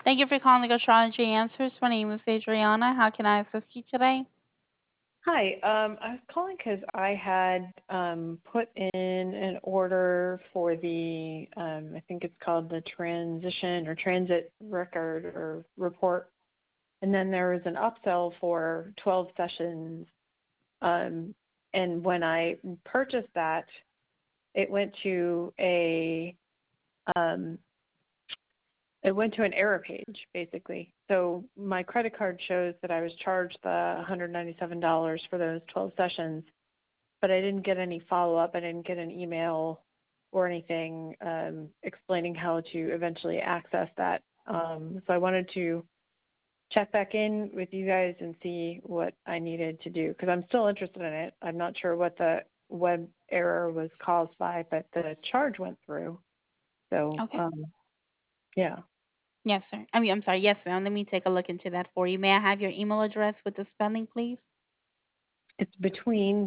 Thank you for calling Astrology Answers. My name is Adriana. How can I assist you today? Hi, I was calling because I had put in an order for the, I think it's called the transition or transit record or report, and then there was an upsell for 12 sessions. And when I purchased that, it went to um, an error page, basically. So my credit card shows that I was charged the $197 for those 12 sessions, but I didn't get any follow-up. I didn't get an email or anything explaining how to eventually access that. So I wanted to check back in with you guys and see what I needed to do because I'm still interested in it. I'm not sure what the web error was caused by, but the charge went through. So, Okay. yeah. Yes, sir. I'm sorry. Yes, ma'am. Let me take a look into that for you. May I have your email address with the spelling, please? It's between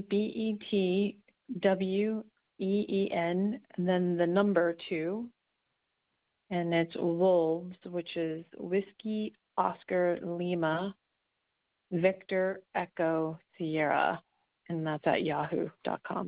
BETWEEN and then the number 2, and it's Wolves, which is Whiskey Oscar Lima Victor Echo Sierra, and that's at yahoo.com.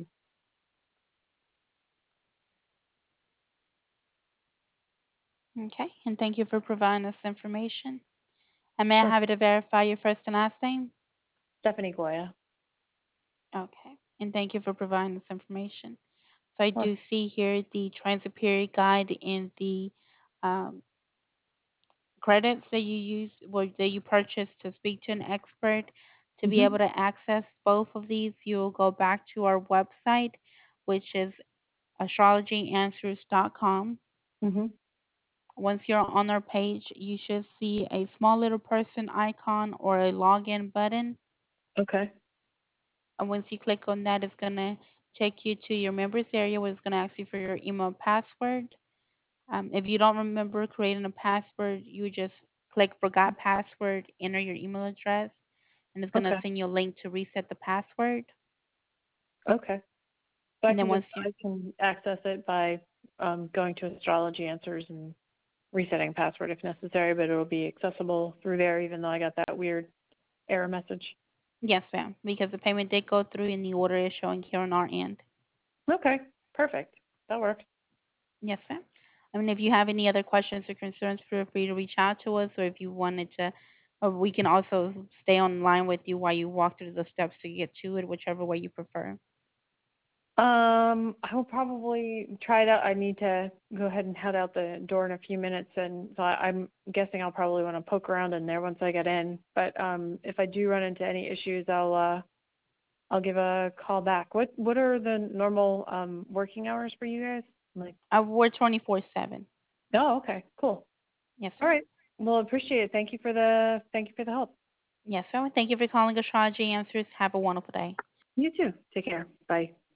Okay. And thank you for providing us information. And may I Sure. have you to verify your first and last name? Stephanie Goya. Okay. And thank you for providing this information. So I Sure. do see here the transit period guide in the um, credits that you use or that you purchase to speak to an expert. To be able Mhm. to access both of these, you'll go back to our website, which is astrologyanswers.com. Mhm. Once you're on our page, you should see a small little person icon or a login button. Okay. And once you click on that, it's going to take you to your members area where it's going to ask you for your email password. If you don't remember creating a password, you just click forgot password, enter your email address, and it's going to Okay. send you a link to reset the password. Okay. So And then once you I can access it by going to Astrology Answers and resetting password if necessary, but it'll be accessible through there even though I got that weird error message. yes, ma'am, because the payment did go through and the order is showing here on our end. Okay. Perfect. That works. Yes, ma'am. I mean, if you have any other questions or concerns, feel free to reach out to us, or if you wanted to, or we can also stay online with you while you walk through the steps to get to it, whichever way you prefer. I will probably try it out. I need to go ahead and head out the door in a few minutes, and so I'm guessing I'll probably want to poke around in there once I get in. But if I do run into any issues, I'll give a call back. What are the normal working hours for you guys? Like, We're 24/7. oh, okay, cool. Yes, All sir. right. Well, appreciate it. Thank you for the help. Yes, sir. Thank you for calling Astrology Answers. Have a wonderful day. You too. Take care. Bye.